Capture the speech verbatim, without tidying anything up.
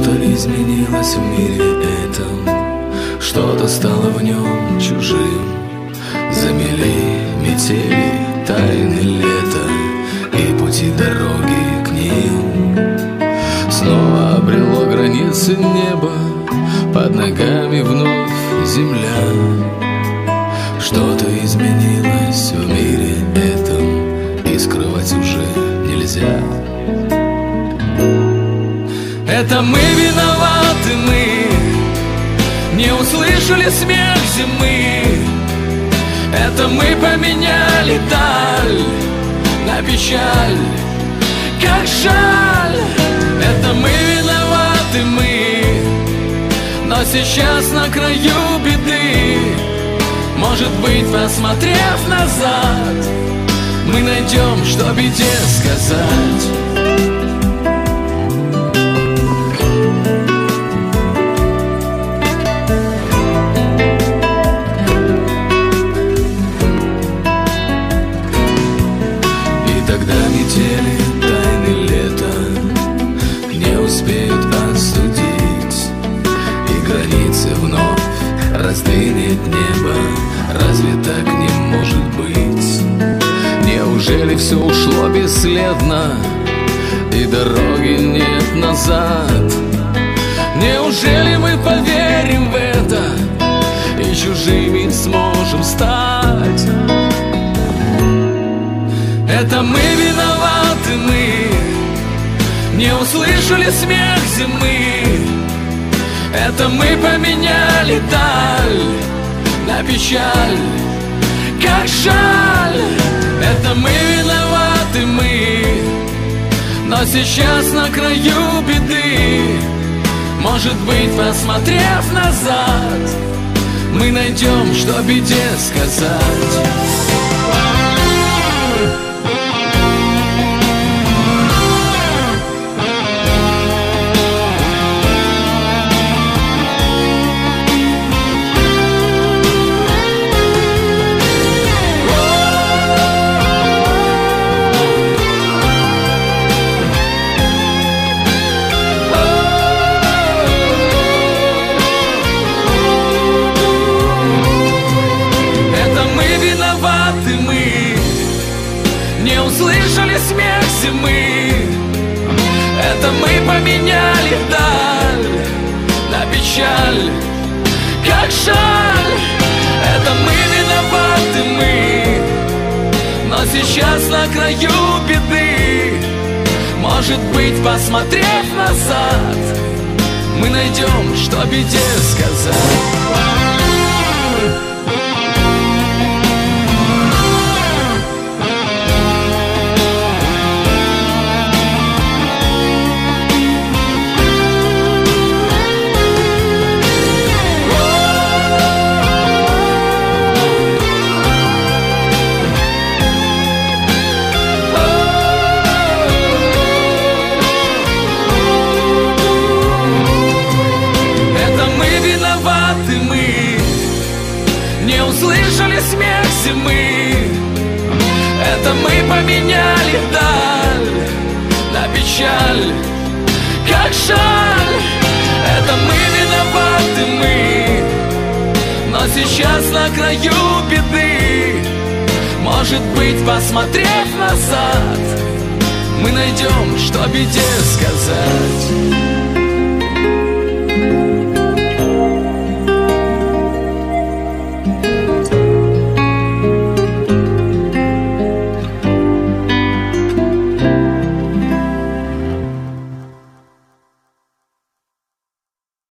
Что-то изменилось в мире этом, что-то стало в нем чужим. Замели метели, тайны лета и пути дороги к ним. Снова обрело границы неба, под ногами вновь земля. Что-то изменилось в мире этом, и скрывать уже нельзя. Это мы виноваты, мы не услышали смех зимы. Это мы поменяли даль на печаль. Как жаль, это мы виноваты, мы, но сейчас на краю беды. Может быть, посмотрев назад, мы найдем, что беде сказать. Метели, тайны лета не успеют остудить, и границы вновь раздвинет небо. Разве так не может быть? Неужели все ушло бесследно, и дороги нет назад? Неужели мы поверим в это, и чужими сможем стать? Это мы виноваты, мы не услышали смех зимы. Это мы поменяли даль на печаль. Как жаль, это мы виноваты, мы, но сейчас на краю беды. Может быть, посмотрев назад, мы найдем, что беде сказать. Не услышали смех зимы. Это мы поменяли даль на печаль. Как жаль, это мы виноваты, мы, но сейчас на краю беды. Может быть, посмотрев назад, мы найдем, что беде сказать. Не услышали смех зимы. Это мы поменяли даль на печаль. Как жаль, это мы виноваты, мы, но сейчас на краю беды. Может быть, посмотрев назад, мы найдем, что беде сказать.